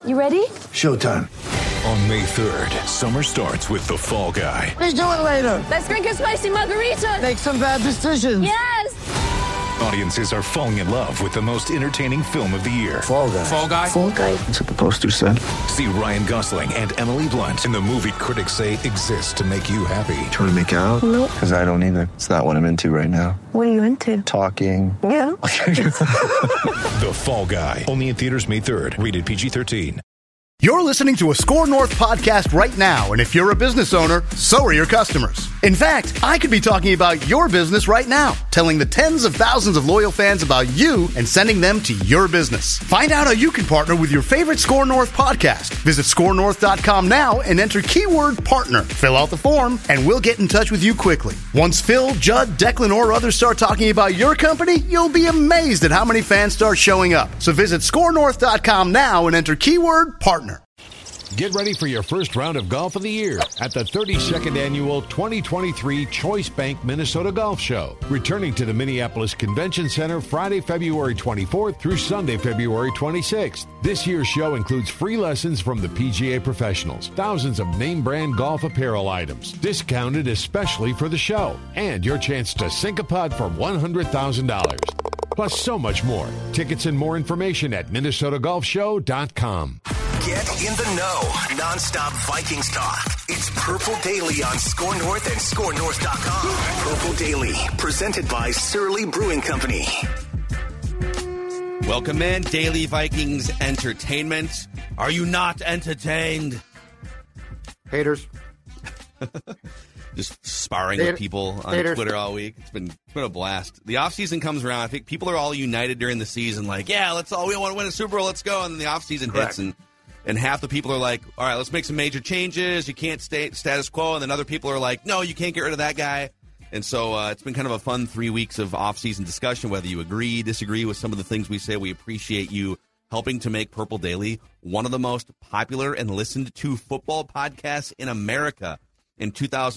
You ready? Showtime. On May 3rd, summer starts with The Fall Guy. Let's do it later. Let's drink a spicy margarita. Make some bad decisions. Yes. Audiences are falling in love with the most entertaining film of the year. Fall Guy. Fall Guy? Fall Guy. That's what the poster said. See Ryan Gosling and Emily Blunt in the movie critics say exists to make you happy. Trying to make it out? Nope. Because I don't either. It's not what I'm into right now. What are you into? Talking. Yeah. The Fall Guy. Only in theaters May 3rd. Rated PG-13. You're listening to a Score North podcast right now, and if you're a business owner, so are your customers. In fact, I could be talking about your business right now, telling the tens of thousands of loyal fans about you and sending them to your business. Find out how you can partner with your favorite Score North podcast. Visit scorenorth.com now and enter keyword partner. Fill out the form, and we'll get in touch with you quickly. Once Phil, Judd, Declan, or others start talking about your company, you'll be amazed at how many fans start showing up. So visit scorenorth.com now and enter keyword partner. Get ready for your first round of golf of the year at the 32nd Annual 2023 Choice Bank Minnesota Golf Show. Returning to the Minneapolis Convention Center Friday, February 24th through Sunday, February 26th. This year's show includes free lessons from the PGA professionals, thousands of name brand golf apparel items, discounted especially for the show, and your chance to sink a putt for $100,000. Plus so much more. Tickets and more information at minnesotagolfshow.com. Get in the know. Non-stop Vikings talk. It's Purple Daily on Score North and ScoreNorth.com. Purple Daily, presented by Surly Brewing Company. Welcome in, Daily Vikings Entertainment. Are you not entertained? Haters. Just sparring with people on Twitter all week. It's been a blast. The offseason comes around. I think people are all united during the season, like, yeah, we want to win a Super Bowl, let's go. And then the offseason hits, and half the people are like, all right, let's make some major changes. You can't stay status quo. And then other people are like, no, you can't get rid of that guy. And so it's been kind of a fun 3 weeks of offseason discussion, whether you agree, disagree with some of the things we say. We appreciate you helping to make Purple Daily one of the most popular and listened to football podcasts in America in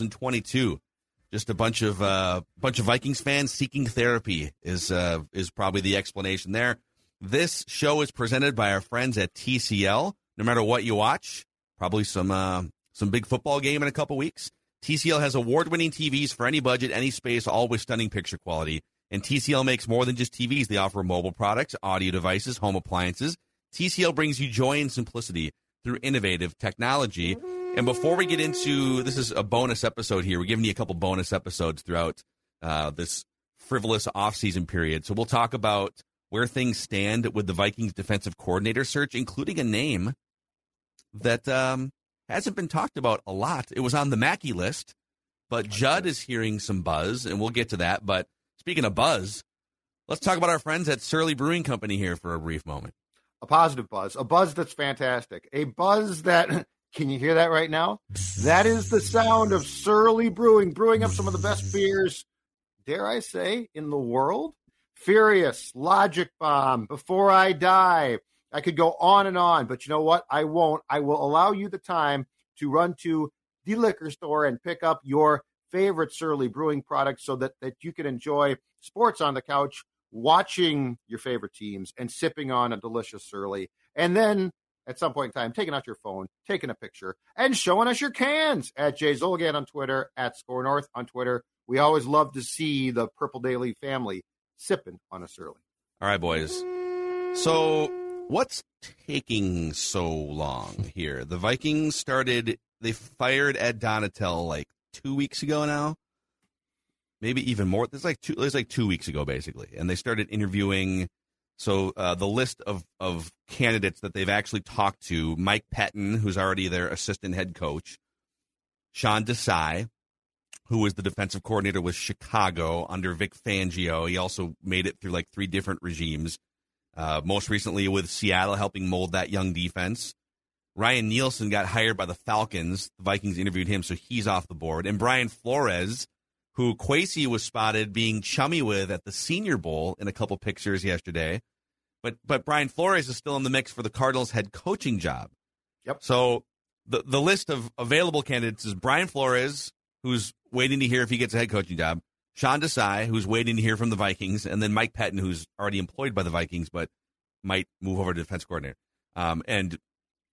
2022. Just a bunch of Vikings fans seeking therapy is probably the explanation there. This show is presented by our friends at TCL. No matter what you watch, probably some big football game in a couple weeks. TCL has award-winning TVs for any budget, any space, all with stunning picture quality. And TCL makes more than just TVs. They offer mobile products, audio devices, home appliances. TCL brings you joy and simplicity through innovative technology. And before we get into, this is a bonus episode here. We're giving you a couple bonus episodes throughout this frivolous offseason period. So we'll talk about where things stand with the Vikings defensive coordinator search, including a name that hasn't been talked about a lot. It was on the Mackey list, but Judd is hearing some buzz, and we'll get to that. But speaking of buzz, let's talk about our friends at Surly Brewing Company here for a brief moment. A positive buzz, a buzz that's fantastic, a buzz that, can you hear that right now? That is the sound of Surly brewing up some of the best beers, dare I say, in the world. Furious, Logic Bomb, Before I Die. I could go on and on, but you know what? I won't. I will allow you the time to run to the liquor store and pick up your favorite Surly brewing products so that you can enjoy sports on the couch, watching your favorite teams, and sipping on a delicious Surly. And then at some point in time, taking out your phone, taking a picture, and showing us your cans at Jay Zolgan on Twitter, at Score North on Twitter. We always love to see the Purple Daily family sipping on a Surly. All right, boys. So what's taking so long here? The Vikings they fired Ed Donatel like 2 weeks ago now. Maybe even more. It was like 2 weeks ago, basically. And they started interviewing. So the list of candidates that they've actually talked to, Mike Pettin, who's already their assistant head coach, Sean Desai, who was the defensive coordinator with Chicago under Vic Fangio. He also made it through like 3 different regimes. Most recently with Seattle, helping mold that young defense. Ryan Nielsen got hired by the Falcons. The Vikings interviewed him, so he's off the board. And Brian Flores, who Kwesi was spotted being chummy with at the Senior Bowl in a couple pictures yesterday. But Brian Flores is still in the mix for the Cardinals head coaching job. Yep. So the list of available candidates is Brian Flores, who's waiting to hear if he gets a head coaching job, Sean Desai, who's waiting to hear from the Vikings, and then Mike Pettin, who's already employed by the Vikings but might move over to defense coordinator. And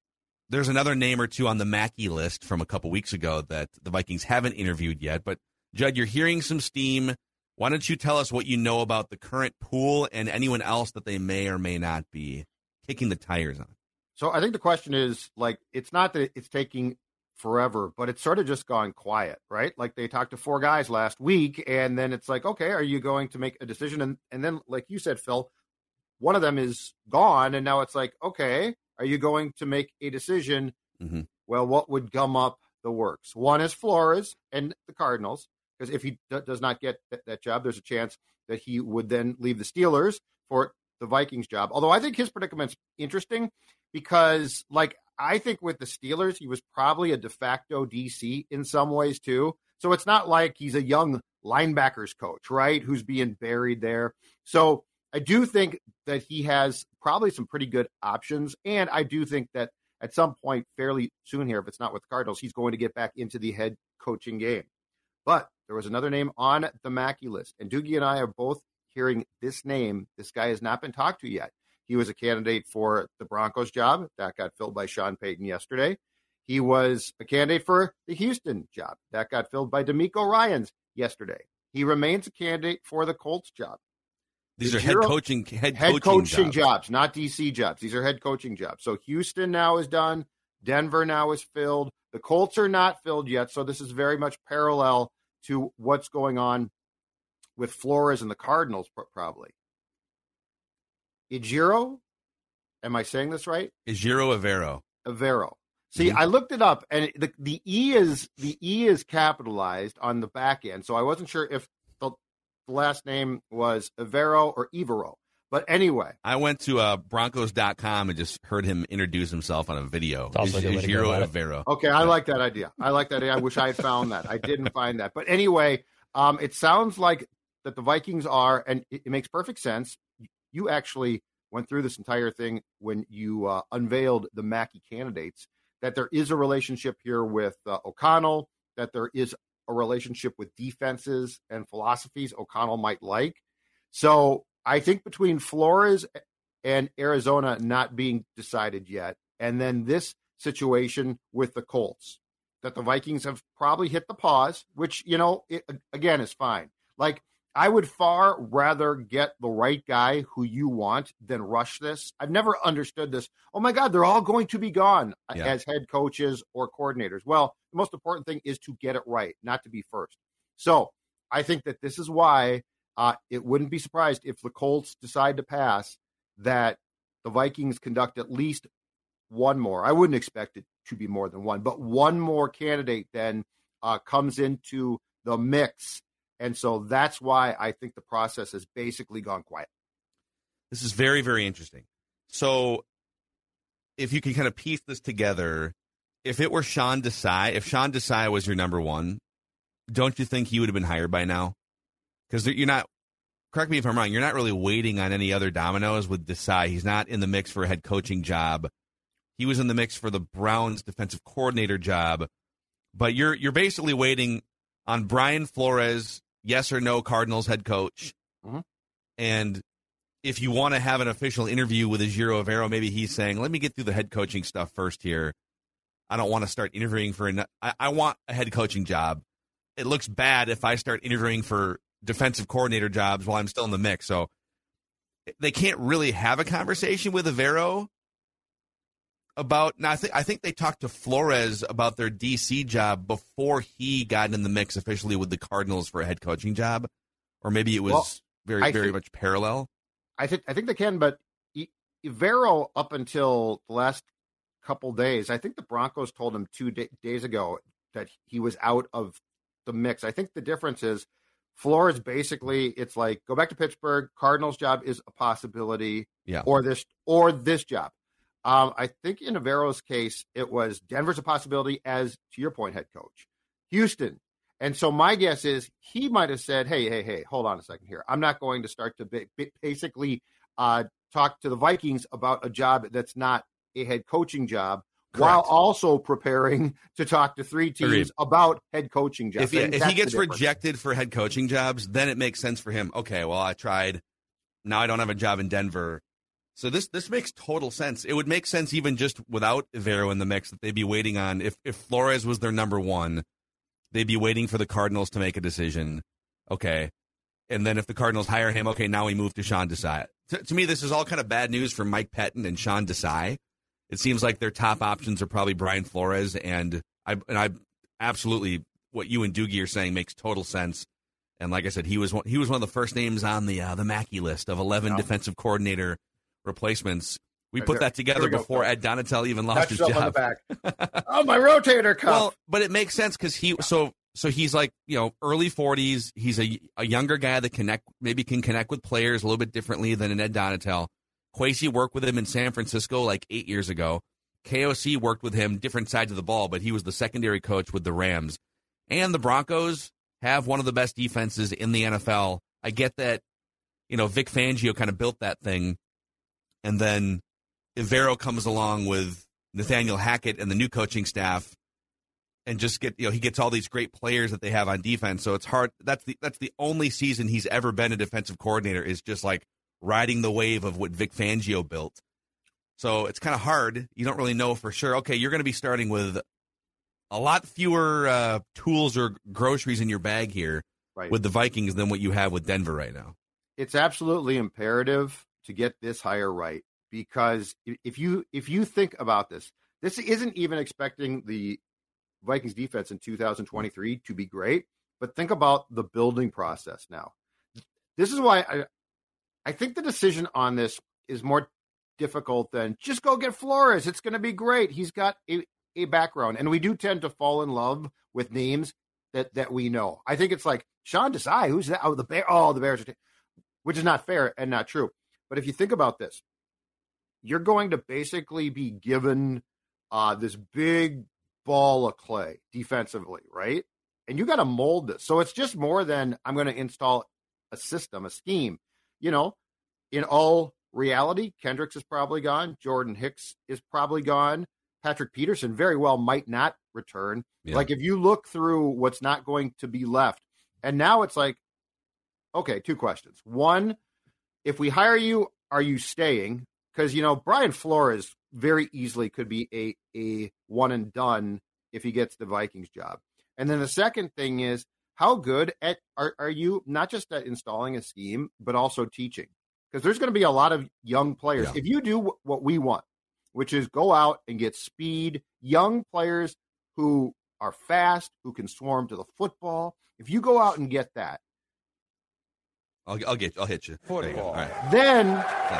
there's another name or two on the Mackey list from a couple weeks ago that the Vikings haven't interviewed yet. But, Judd, you're hearing some steam. Why don't you tell us what you know about the current pool and anyone else that they may or may not be kicking the tires on? So I think the question is, like, it's not that it's taking forever, but it's sort of just gone quiet, right? Like, they talked to 4 guys last week, and then it's like, okay, are you going to make a decision? And then, like you said, Phil, one of them is gone, and now it's like, okay, are you going to make a decision? Mm-hmm. Well, what would gum up the works? One is Flores and the Cardinals, because if he does not get that job, there's a chance that he would then leave the Steelers for the Vikings job. Although I think his predicament's interesting because, like, I think with the Steelers, he was probably a de facto DC in some ways too. So it's not like he's a young linebackers coach, right, who's being buried there. So I do think that he has probably some pretty good options. And I do think that at some point fairly soon here, if it's not with the Cardinals, he's going to get back into the head coaching game. But there was another name on the Mackey list, and Doogie and I are both hearing this name. This guy has not been talked to yet. He was a candidate for the Broncos job. That got filled by Sean Payton yesterday. He was a candidate for the Houston job. That got filled by DeMeco Ryans yesterday. He remains a candidate for the Colts job. These are head coaching jobs, not DC jobs. These are head coaching jobs. So Houston now is done. Denver now is filled. The Colts are not filled yet. So this is very much parallel to what's going on with Flores and the Cardinals, probably. Ejiro, am I saying this right? Ejiro Evero. See, I looked it up, and the E is capitalized on the back end, so I wasn't sure if the last name was Evero or Evero. But anyway, I went to Broncos.com and just heard him introduce himself on a video. Ejiro Evero. Okay, I like that idea. I wish I had found that. I didn't find that. But anyway, it sounds like that the Vikings are, and it makes perfect sense. You actually went through this entire thing when you unveiled the Mackey candidates, that there is a relationship here with O'Connell, that there is a relationship with defenses and philosophies O'Connell might like. So I think between Flores and Arizona not being decided yet, and then this situation with the Colts, that the Vikings have probably hit the pause, which, again, is fine. Like, I would far rather get the right guy who you want than rush this. I've never understood this. Oh, my God, they're all going to be gone as head coaches or coordinators. Well, the most important thing is to get it right, not to be first. So I think that this is why it wouldn't be surprised if the Colts decide to pass, that the Vikings conduct at least one more. I wouldn't expect it to be more than one, but one more candidate then comes into the mix. And so that's why I think the process has basically gone quiet. This is very, very interesting. So if you can kind of piece this together, if it were Sean Desai, if Sean Desai was your number one, don't you think he would have been hired by now? Because you're not, correct me if I'm wrong, you're not really waiting on any other dominoes with Desai. He's not in the mix for a head coaching job. He was in the mix for the Browns defensive coordinator job. But you're basically waiting on Brian Flores, yes or no Cardinals head coach. Mm-hmm. And if you want to have an official interview with Ejiro Evero, maybe he's saying, let me get through the head coaching stuff first here. I don't want to start interviewing for I want a head coaching job. It looks bad if I start interviewing for defensive coordinator jobs while I'm still in the mix. So they can't really have a conversation with Evero about, now I think they talked to Flores about their DC job before he got in the mix officially with the Cardinals for a head coaching job, or maybe it was very much parallel. I think they can, but Evero, up until the last couple days, I think the Broncos told him 2 days ago that he was out of the mix. I think the difference is Flores basically, it's like, go back to Pittsburgh, Cardinals job is a possibility, or this job. I think in Evero's case, it was Denver's a possibility, as to your point, head coach. Houston. And so my guess is he might have said, hey, hold on a second here. I'm not going to start to basically talk to the Vikings about a job that's not a head coaching job. Correct. While also preparing to talk to 3 teams about head coaching jobs. If he gets rejected for head coaching jobs, then it makes sense for him. Okay, well, I tried. Now I don't have a job in Denver. So this makes total sense. It would make sense even just without Evero in the mix that they'd be waiting on. If Flores was their number one, they'd be waiting for the Cardinals to make a decision. Okay. And then if the Cardinals hire him, okay, now we move to Sean Desai. To me, this is all kind of bad news for Mike Pettin and Sean Desai. It seems like their top options are probably Brian Flores, and I absolutely, what you and Doogie are saying makes total sense. And like I said, he was one of the first names on the Mackey list of 11 defensive coordinator replacements. We put that together before Ed Donatel even lost his job. On the back. Oh, my rotator cuff. Well, but it makes sense because so he's like, early 40s. He's a younger guy that maybe can connect with players a little bit differently than an Ed Donatel. Kwesi worked with him in San Francisco like 8 years ago. KOC worked with him different sides of the ball, but he was the secondary coach with the Rams. And the Broncos have one of the best defenses in the NFL. I get that, Vic Fangio kind of built that thing. And then Evero comes along with Nathaniel Hackett and the new coaching staff and just he gets all these great players that they have on defense. So it's hard. That's the only season he's ever been a defensive coordinator, is just like riding the wave of what Vic Fangio built. So it's kind of hard. You don't really know for sure. Okay, you're going to be starting with a lot fewer tools or groceries in your bag here with the Vikings than what you have with Denver right now. It's absolutely imperative to get this hire right, because if you think about this isn't even expecting the Vikings defense in 2023 to be great, but think about the building process now. This is why I think the decision on this is more difficult than just go get Flores. It's going to be great. He's got a background, and we do tend to fall in love with names that we know. I think it's like Sean Desai. Who's that? Oh, the Bears, which is not fair and not true. But if you think about this, you're going to basically be given this big ball of clay defensively, right? And you got to mold this. So it's just more than I'm going to install a system, a scheme. In all reality, Kendricks is probably gone. Jordan Hicks is probably gone. Patrick Peterson very well might not return. Yeah. Like if you look through what's not going to be left, and now it's like, okay, two questions. One, if we hire you, are you staying? Because, Brian Flores very easily could be a one and done if he gets the Vikings job. And then the second thing is, how good are you not just at installing a scheme, but also teaching? Because there's going to be a lot of young players. Yeah. If you do what we want, which is go out and get speed, young players who are fast, who can swarm to the football. If you go out and get that, I'll hit you. Football. All right. Then,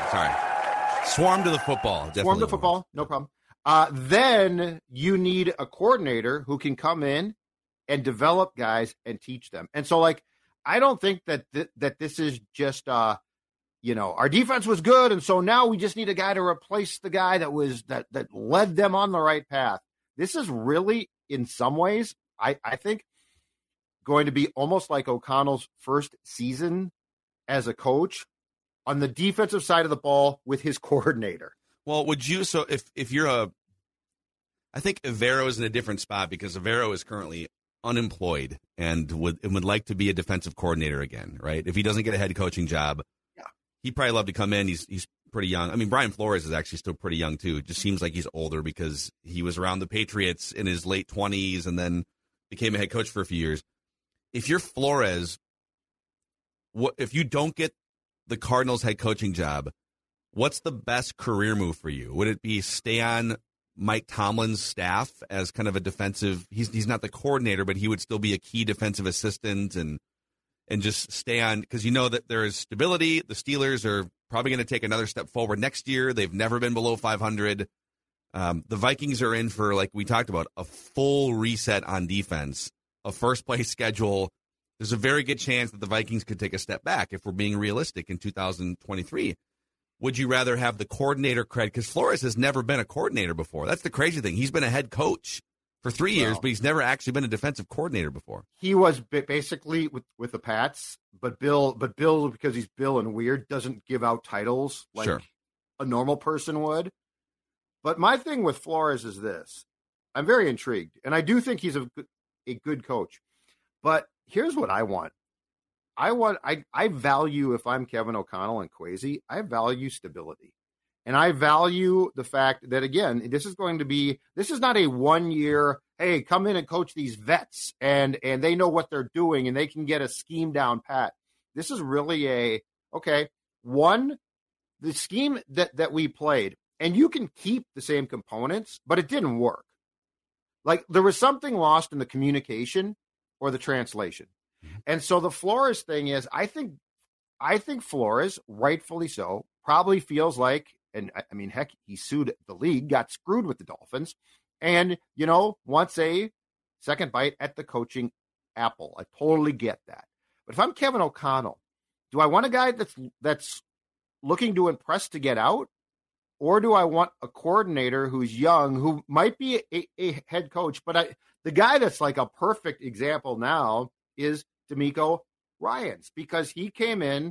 swarm to the football. Swarm to football, no problem. Then you need a coordinator who can come in and develop guys and teach them. And so, I don't think that this is just, our defense was good, and so now we just need a guy to replace the guy that led them on the right path. This is really, in some ways, I think, going to be almost like O'Connell's first season as a coach on the defensive side of the ball with his coordinator. Well, if you're I think Evero is in a different spot because Evero is currently unemployed and would like to be a defensive coordinator again, right? If he doesn't get a head coaching job, he'd probably love to come in. He's pretty young. I mean, Brian Flores is actually still pretty young too. It just seems like he's older because he was around the Patriots in his late 20s and then became a head coach for a few years. If you're Flores, if you don't get the Cardinals head coaching job, what's the best career move for you? Would it be stay on Mike Tomlin's staff as kind of a defensive? He's not the coordinator, but he would still be a key defensive assistant and just stay on, because that there is stability. The Steelers are probably going to take another step forward next year. They've never been below 500. The Vikings are in for, like we talked about, a full reset on defense, a first-place schedule. There's a very good chance that the Vikings could take a step back if we're being realistic in 2023. Would you rather have the coordinator credit? Because Flores has never been a coordinator before. That's the crazy thing. He's been a head coach for 3 years, but he's never actually been a defensive coordinator before. He was basically with the Pats, but Bill, because he's Bill and weird, doesn't give out titles like a normal person would. But my thing with Flores is this. I'm very intrigued, and I do think he's a good coach. But here's what I want. I value, if I'm Kevin O'Connell and Kwesi, I value stability. And I value the fact that, again, this is not a 1 year, hey, come in and coach these vets and they know what they're doing and they can get a scheme down pat. This is really the scheme that we played, and you can keep the same components, but it didn't work. Like, there was something lost in the communication or the translation. And so the Flores thing is, I think Flores, rightfully so, probably feels like, and I mean, heck, he sued the league, got screwed with the Dolphins, and, wants a second bite at the coaching apple. I totally get that. But if I'm Kevin O'Connell, do I want a guy that's looking to impress to get out? Or do I want a coordinator who's young, who might be a head coach? But the guy that's like a perfect example now is DeMeco Ryans, because he came in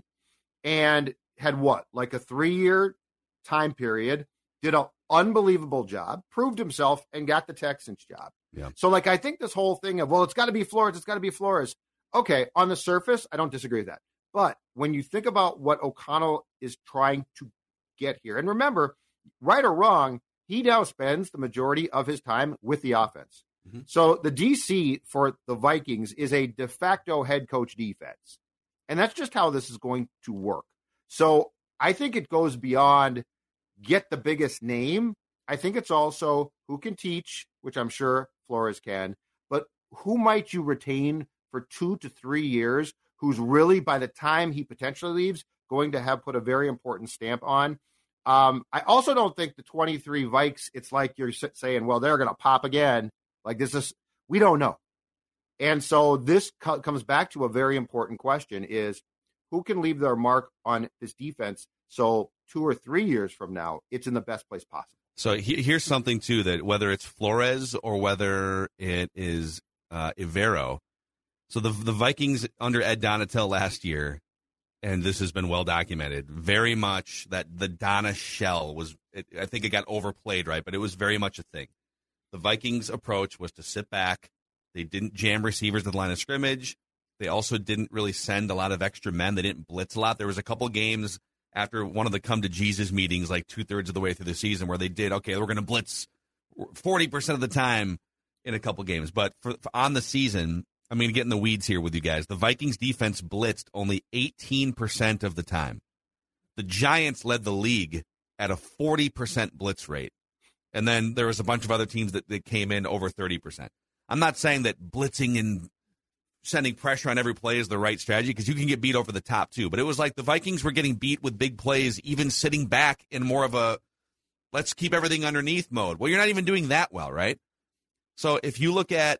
and had like a 3-year time period, did an unbelievable job, proved himself, and got the Texans job. Yeah. So, like, I think this whole thing of, well, it's got to be Flores. Okay, on the surface, I don't disagree with that. But when you think about what O'Connell is trying to get here, and remember, right or wrong, he now spends the majority of his time with the offense. Mm-hmm. So the DC for the Vikings is a de facto head coach defense. And that's just how this is going to work. So I think it goes beyond get the biggest name. I think it's also who can teach, which I'm sure Flores can, but who might you retain for 2 to 3 years, who's really, by the time he potentially leaves, going to have put a very important stamp on. I also don't think the 23 Vikes, it's like you're saying, well, they're going to pop again. Like, we don't know. And so this comes back to a very important question is, who can leave their mark on this defense so 2 or 3 years from now, it's in the best place possible? So here's something, too, that whether it's Flores or whether it is Evero, so the Vikings under Ed Donatel last year, and this has been well documented, very much that the Donna shell I think it got overplayed, right? But it was very much a thing. The Vikings' approach was to sit back. They didn't jam receivers at the line of scrimmage. They also didn't really send a lot of extra men. They didn't blitz a lot. There was a couple games after one of the come to Jesus meetings, like 2/3 of the way through the season, where they did, okay, we're going to blitz 40% of the time in a couple games. But for on the season, I'm going to get in the weeds here with you guys. The Vikings defense blitzed only 18% of the time. The Giants led the league at a 40% blitz rate. And then there was a bunch of other teams that came in over 30%. I'm not saying that blitzing and sending pressure on every play is the right strategy, because you can get beat over the top too. But it was like the Vikings were getting beat with big plays, even sitting back in more of a let's keep everything underneath mode. Well, you're not even doing that well, right? So if you look at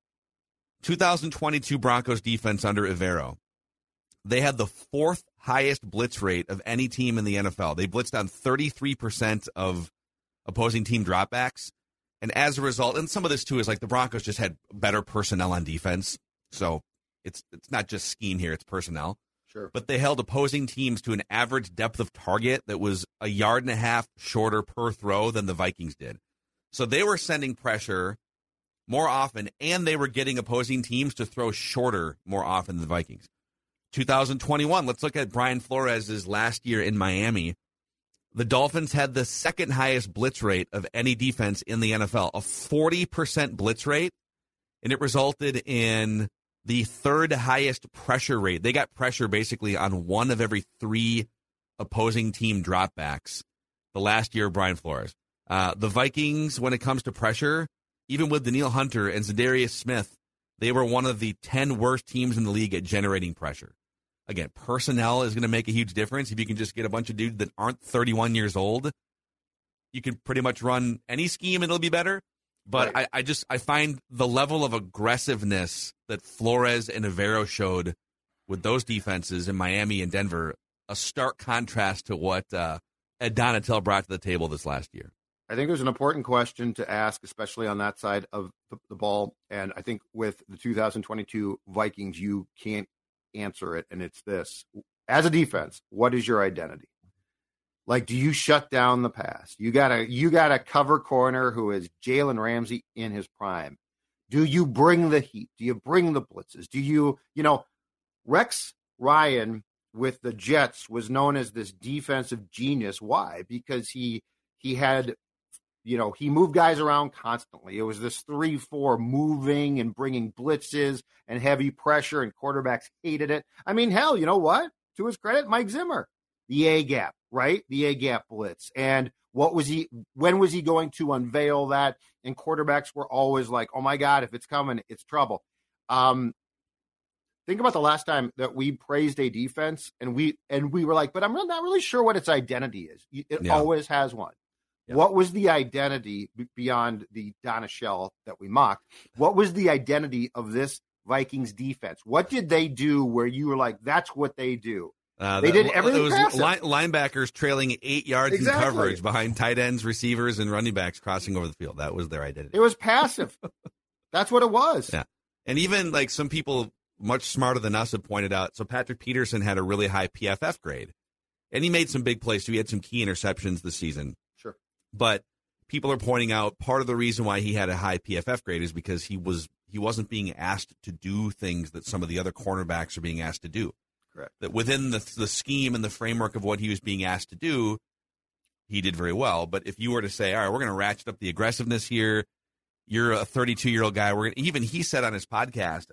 2022 Broncos defense under Evero, they had the 4th highest blitz rate of any team in the NFL. They blitzed on 33% of opposing team dropbacks. And as a result, and some of this too is like the Broncos just had better personnel on defense. So it's not just scheme here, it's personnel. Sure. But they held opposing teams to an average depth of target that was 1.5 yards shorter per throw than the Vikings did. So they were sending pressure more often, and they were getting opposing teams to throw shorter more often than the Vikings. 2021, let's look at Brian Flores' last year in Miami. The Dolphins had the 2nd highest blitz rate of any defense in the NFL, a 40% blitz rate, and it resulted in the 3rd highest pressure rate. They got pressure basically on 1 of every 3 opposing team dropbacks the last year of Brian Flores. The Vikings, when it comes to pressure, even with Danielle Hunter and Zadarius Smith, they were one of the 10 worst teams in the league at generating pressure. Again, personnel is going to make a huge difference. If you can just get a bunch of dudes that aren't 31 years old, you can pretty much run any scheme and it'll be better. But right. I find the level of aggressiveness that Flores and Evero showed with those defenses in Miami and Denver a stark contrast to what Ed Donatel brought to the table this last year. I think there's an important question to ask, especially on that side of the ball. And I think with the 2022 Vikings, you can't answer it. And it's this. As a defense, what is your identity? Like, do you shut down the pass? You got a cover corner who is Jalen Ramsey in his prime. Do you bring the heat? Do you bring the blitzes? Do you Rex Ryan with the Jets was known as this defensive genius. Why? Because he had, he moved guys around constantly. It was this 3-4 moving and bringing blitzes and heavy pressure, and quarterbacks hated it. I mean, hell, you know what? To his credit, Mike Zimmer, the A-gap, right? The A-gap blitz. And when was he going to unveil that? And quarterbacks were always like, oh my God, if it's coming, it's trouble. Think about the last time that we praised a defense and we were like, but I'm not really sure what its identity is. It always has one. Yeah. What was the identity beyond the Donna Shell that we mocked? What was the identity of this Vikings defense? What did they do where you were like, that's what they do? They did everything. It was linebackers trailing 8 yards in coverage behind tight ends, receivers, and running backs crossing over the field. That was their identity. It was passive. That's what it was. Yeah. And even like some people much smarter than us have pointed out, so Patrick Peterson had a really high PFF grade. And he made some big plays, too. He had some key interceptions this season. Sure. But people are pointing out part of the reason why he had a high PFF grade is because he wasn't being asked to do things that some of the other cornerbacks are being asked to do. Correct. That within the scheme and the framework of what he was being asked to do, he did very well. But if you were to say, all right, we're going to ratchet up the aggressiveness here, you're a 32-year-old guy. Even he said on his podcast,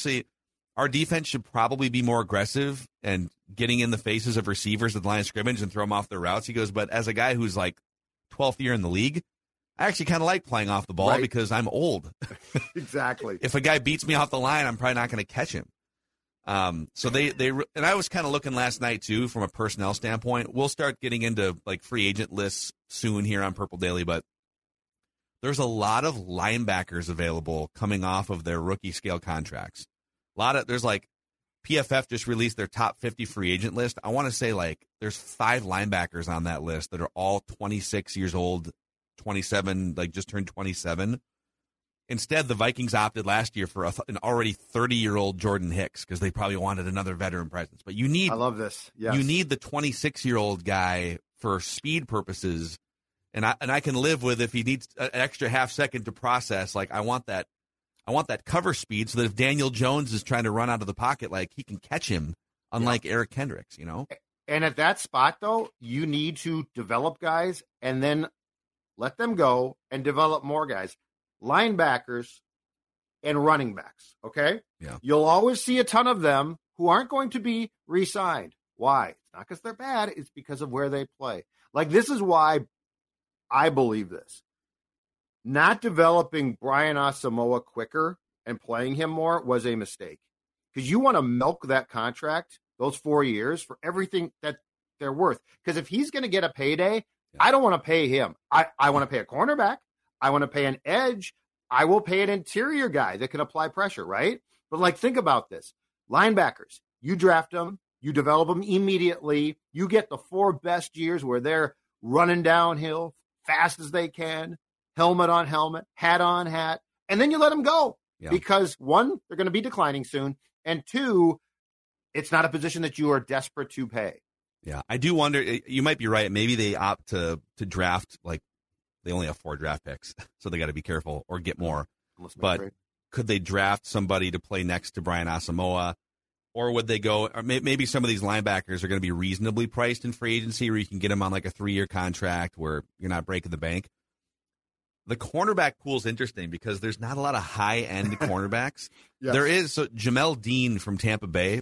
our defense should probably be more aggressive and getting in the faces of receivers at the line of scrimmage and throw them off their routes. He goes, but as a guy who's like 12th year in the league, I actually kind of like playing off the ball because I'm old. Exactly. If a guy beats me off the line, I'm probably not going to catch him. So and I was kind of looking last night too, from a personnel standpoint. We'll start getting into like free agent lists soon here on Purple Daily, but there's a lot of linebackers available coming off of their rookie scale contracts. There's like PFF just released their top 50 free agent list. I want to say like there's 5 linebackers on that list that are all 26 years old, 27, like just turned 27. Instead, the Vikings opted last year for an already 30-year-old Jordan Hicks because they probably wanted another veteran presence. But I love this. Yes. You need the 26-year-old guy for speed purposes, and I can live with if he needs an extra half second to process. Like I want that cover speed so that if Daniel Jones is trying to run out of the pocket, like he can catch him, unlike Eric Kendricks, And at that spot, though, you need to develop guys and then let them go and develop more guys. Linebackers and running backs, okay? Yeah. You'll always see a ton of them who aren't going to be re-signed. Why? It's not because they're bad. It's because of where they play. Like, this is why I believe this. Not developing Brian Asamoah quicker and playing him more was a mistake. Because you want to milk that contract, those 4 years, for everything that they're worth. Because if he's going to get a payday, I don't want to pay him. I want to pay a cornerback. I want to pay an edge. I will pay an interior guy that can apply pressure, right? But, like, think about this. Linebackers, you draft them, you develop them immediately. You get the 4 best years where they're running downhill fast as they can, helmet on helmet, hat on hat, and then you let them go. Yeah. Because, 1, they're going to be declining soon, and 2, it's not a position that you are desperate to pay. Yeah, I do wonder, you might be right. Maybe they opt to draft, like, they only have 4 draft picks, so they got to be careful or get more. But could they draft somebody to play next to Brian Asamoah? Or would they go, or maybe some of these linebackers are going to be reasonably priced in free agency where you can get them on like a 3-year contract where you're not breaking the bank. The cornerback pool is interesting because there's not a lot of high-end cornerbacks. Yes. There is. So Jamel Dean from Tampa Bay,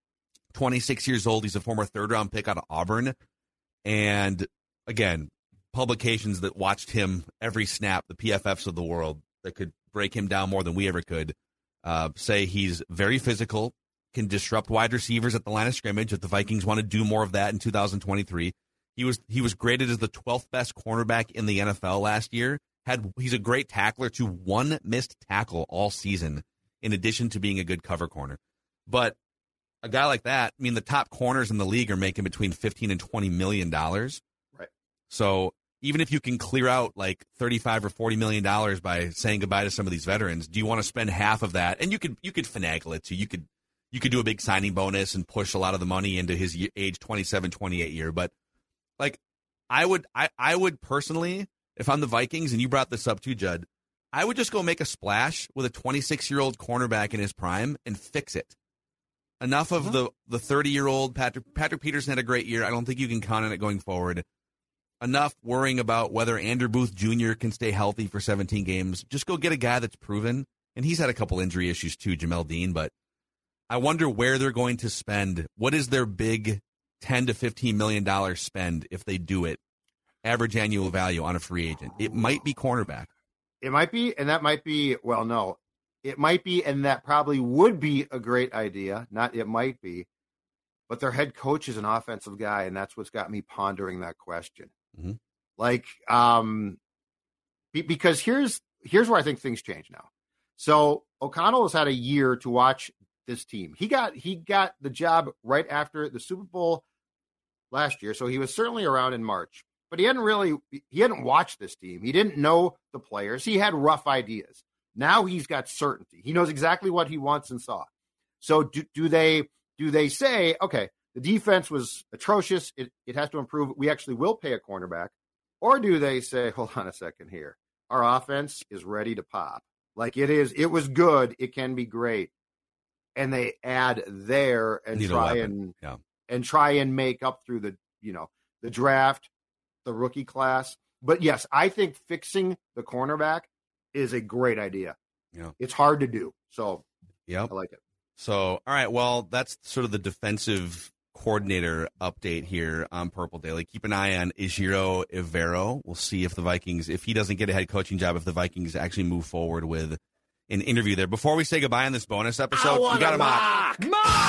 26 years old. He's a former 3rd-round pick out of Auburn. And, again, publications that watched him every snap, the PFFs of the world, that could break him down more than we ever could, say he's very physical, can disrupt wide receivers at the line of scrimmage if the Vikings want to do more of that in 2023. He was graded as the 12th best cornerback in the NFL last year. He's a great tackler to 1 missed tackle all season, in addition to being a good cover corner. But a guy like that, I mean, the top corners in the league are making between $15 and $20 million. Right. So even if you can clear out like $35 or $40 million by saying goodbye to some of these veterans, do you want to spend half of that? And you could finagle it too. You could do a big signing bonus and push a lot of the money into his age 27, 28 year. But like, I would personally, if I'm the Vikings, and you brought this up too, Judd, I would just go make a splash with a 26-year-old cornerback in his prime and fix it. Enough of the 30-year-old. Patrick Peterson had a great year. I don't think you can count on it going forward. Enough worrying about whether Andrew Booth Jr. can stay healthy for 17 games. Just go get a guy that's proven. And he's had a couple injury issues too, Jamel Dean. But I wonder where they're going to spend. What is their big $10 to $15 million spend if they do it? Average annual value on a free agent. It might be cornerback. It might be, and that might be, well, no. It might be, and that probably would be a great idea. Not it might be. But their head coach is an offensive guy, and that's what's got me pondering that question. Mm-hmm. Like, because here's where I think things change now. So O'Connell has had a year to watch this team. He got the job right after the Super Bowl last year, so he was certainly around in March. But he hadn't watched this team. He didn't know the players. He had rough ideas. Now he's got certainty. He knows exactly what he wants and saw. So do they say, okay, the defense was atrocious. It has to improve. We actually will pay a cornerback. Or do they say, hold on a second here. Our offense is ready to pop. Like it is. It was good. It can be great. And they add there and try and make up through the draft, the rookie class. But yes, I think fixing the cornerback is a great idea. Yeah. It's hard to do. So yep. I like it. So, all right, well, that's sort of the defensive coordinator update here on Purple Daily. Keep an eye on Ejiro Evero. We'll see if the Vikings, if he doesn't get a head coaching job, if the Vikings actually move forward with an interview there. Before we say goodbye on this bonus episode, we got a mock.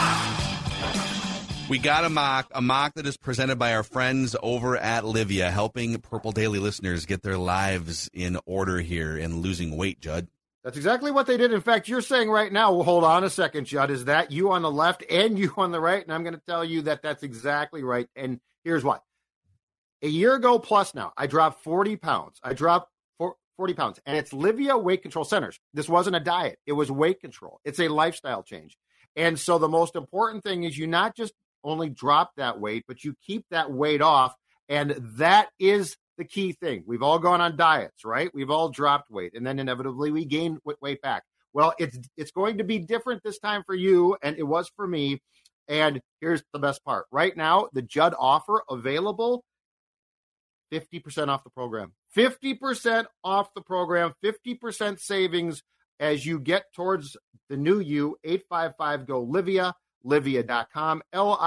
We got a mock that is presented by our friends over at Livia, helping Purple Daily listeners get their lives in order here and losing weight, Judd. That's exactly what they did. In fact, you're saying right now, well, hold on a second, Judd, is that you on the left and you on the right? And I'm going to tell you that that's exactly right. And here's why. A year ago plus now, I dropped 40 pounds. I dropped 40 pounds, and it's Livia Weight Control Centers. This wasn't a diet. It was weight control. It's a lifestyle change. And so the most important thing is you not just only drop that weight, but you keep that weight off. And that is the key thing. We've all gone on diets, right? We've all dropped weight, and then inevitably we gain weight back. Well, it's going to be different this time for you, and it was for me. And here's the best part. Right now, the Judd offer available, 50% off the program. 50% off the program, 50% savings as you get towards the new you, 855-GO-LIVIA, livia.com,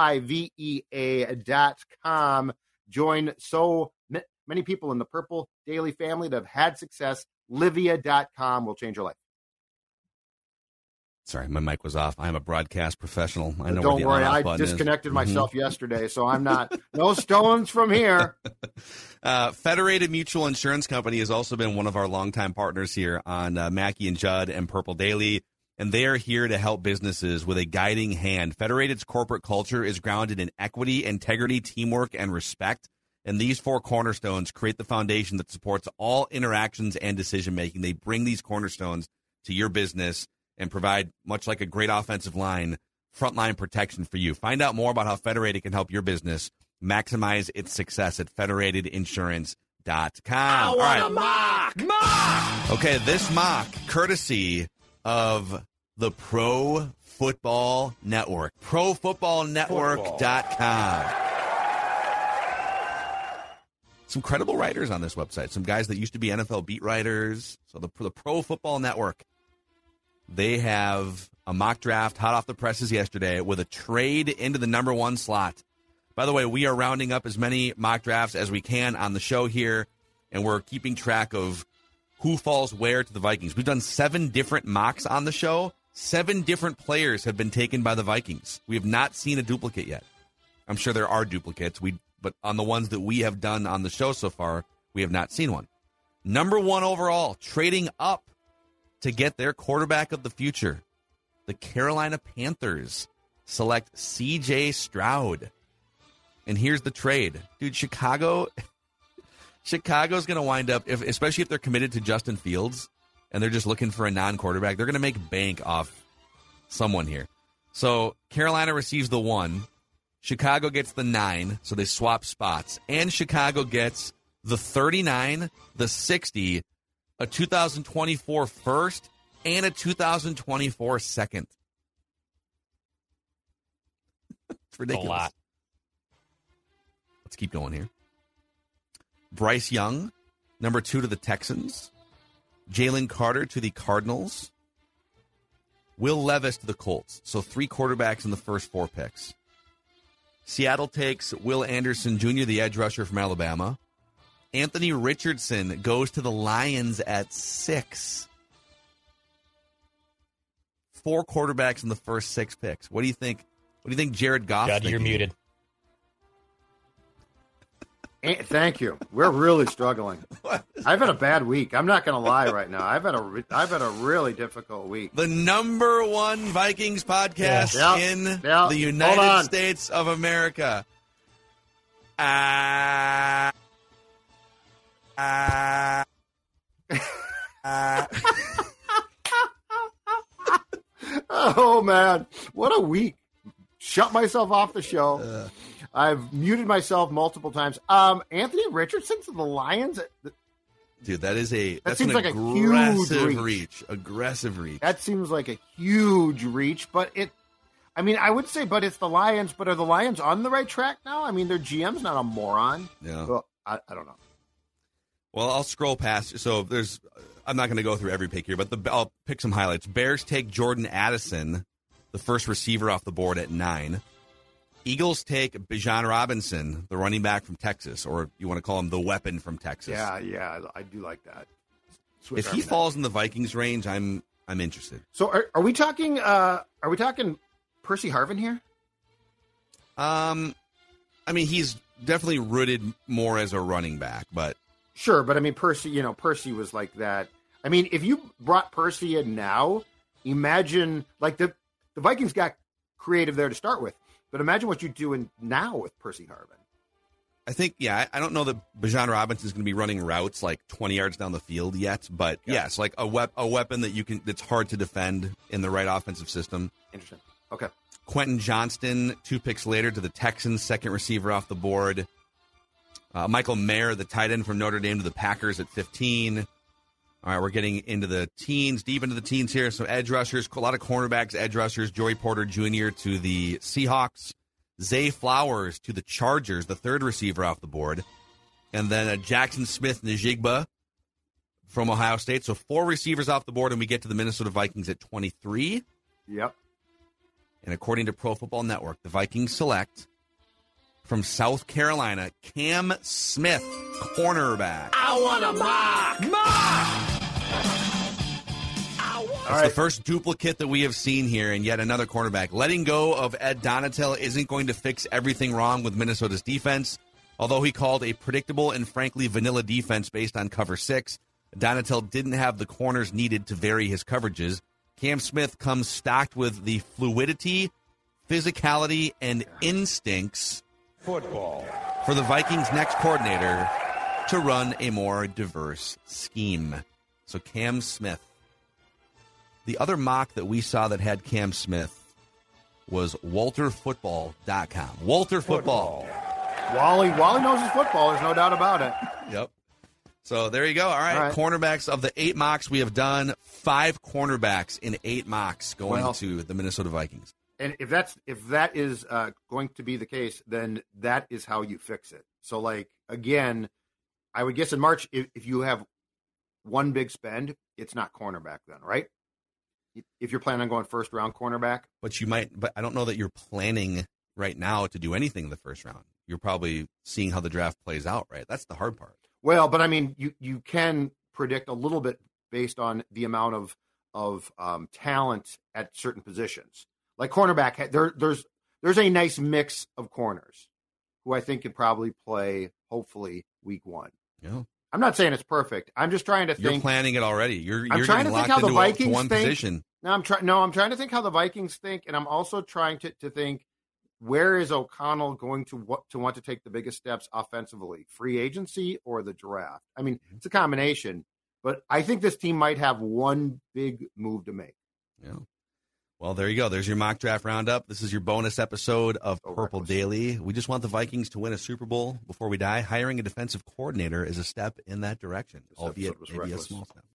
livea.com. Join so many people in the Purple Daily family that have had success. Livia.com will change your life. Sorry, my mic was off. I'm a broadcast professional. I know. Don't worry, I disconnected myself yesterday, so I'm not. No stones from here. Federated Mutual Insurance Company has also been one of our longtime partners here on Mackey and Judd and Purple Daily, and they are here to help businesses with a guiding hand. Federated's corporate culture is grounded in equity, integrity, teamwork, and respect. And these four cornerstones create the foundation that supports all interactions and decision-making. They bring these cornerstones to your business and provide, much like a great offensive line, frontline protection for you. Find out more about how Federated can help your business maximize its success at federatedinsurance.com. All right. Mock! Okay, this mock, courtesy of the Pro Football Network. ProFootballNetwork.com. Some credible writers on this website. Some guys that used to be NFL beat writers. So the Pro Football Network, they have a mock draft hot off the presses yesterday with a trade into the number one slot. By the way, we are rounding up as many mock drafts as we can on the show here, and we're keeping track of who falls where to the Vikings. We've done 7 different mocks on the show. 7 different players have been taken by the Vikings. We have not seen a duplicate yet. I'm sure there are duplicates, but on the ones that we have done on the show so far, we have not seen one. Number 1 overall, trading up to get their quarterback of the future. The Carolina Panthers select C.J. Stroud. And here's the trade. Dude, Chicago's going to wind up, especially if they're committed to Justin Fields and they're just looking for a non-quarterback, they're going to make bank off someone here. So Carolina receives the 1. Chicago gets the 9, so they swap spots. And Chicago gets the 39, the 60, a 2024 first, and a 2024 second. It's ridiculous. A lot. Let's keep going here. Bryce Young, number 2 to the Texans. Jalen Carter to the Cardinals. Will Levis to the Colts. So 3 quarterbacks in the first 4 picks. Seattle takes Will Anderson Jr., the edge rusher from Alabama. Anthony Richardson goes to the Lions at 6. 4 quarterbacks in the first 6 picks. What do you think? What do you think Jared Goff? Judd, you're muted. Thank you. We're really struggling. I've had a bad week. I'm not going to lie right now. I've had a really difficult week. The number 1 Vikings podcast in the United States of America. Oh, man. What a week. Shut myself off the show. I've muted myself multiple times. Anthony Richardson to the Lions? Dude, that seems an like aggressive reach. Aggressive reach. That seems like a huge reach, but I would say, but it's the Lions, but are the Lions on the right track now? I mean, their GM's not a moron. Yeah. Well, I don't know. Well, I'll scroll past. So I'm not going to go through every pick here, but I'll pick some highlights. Bears take Jordan Addison, the first receiver off the board at 9. Eagles take Bijan Robinson, the running back from Texas, or you want to call him the weapon from Texas. Yeah, I do like that. If he falls in the Vikings range, I'm interested. So are we talking Percy Harvin here? He's definitely rooted more as a running back, but sure. But I mean, Percy was like that. I mean, if you brought Percy in now, imagine like the Vikings got creative there to start with. But imagine what you're doing now with Percy Harvin. I think, I don't know that Bijan Robinson is going to be running routes like 20 yards down the field yet, but yes, like a weapon that's hard to defend in the right offensive system. Interesting. Okay. Quentin Johnston, 2 picks later to the Texans, second receiver off the board. Michael Mayer, the tight end from Notre Dame to the Packers at 15. All right, we're getting into the teens, deep into the teens here. So edge rushers, a lot of cornerbacks, edge rushers. Joey Porter Jr. to the Seahawks. Zay Flowers to the Chargers, the third receiver off the board. And then Jackson Smith-Njigba from Ohio State. So 4 receivers off the board, and we get to the Minnesota Vikings at 23. Yep. And according to Pro Football Network, the Vikings select from South Carolina, Cam Smith, cornerback. I want a mock! It's the first duplicate that we have seen here, and yet another cornerback. Letting go of Ed Donatel isn't going to fix everything wrong with Minnesota's defense. Although he called a predictable and frankly vanilla defense based on cover 6, Donatel didn't have the corners needed to vary his coverages. Cam Smith comes stocked with the fluidity, physicality, and instincts for the Vikings' next coordinator to run a more diverse scheme. So Cam Smith. The other mock that we saw that had Cam Smith was WalterFootball.com. Walter Football. Wally knows his football. There's no doubt about it. Yep. So there you go. All right. Cornerbacks of the 8 mocks we have done, 5 cornerbacks in 8 mocks going to the Minnesota Vikings. And if that is going to be the case, then that is how you fix it. So, like, again, I would guess in March, if you have one big spend, it's not cornerback then, right? If you're planning on going first round cornerback. But I don't know that you're planning right now to do anything in the first round. You're probably seeing how the draft plays out, right? That's the hard part. Well, but I mean, you can predict a little bit based on the amount of talent at certain positions. Like cornerback, there's a nice mix of corners who I think could probably play, hopefully, week 1. Yeah. I'm not saying it's perfect. I'm just trying to think. You're planning it already. You're trying to think how the Vikings one think. Position. I'm trying to think how the Vikings think, and I'm also trying to think where is O'Connell going to want to take the biggest steps offensively, free agency or the draft? I mean, it's a combination, but I think this team might have one big move to make. Yeah. Well, there you go. There's your mock draft roundup. This is your bonus episode of Purple Daily. We just want the Vikings to win a Super Bowl before we die. Hiring a defensive coordinator is a step in that direction, albeit maybe a small step.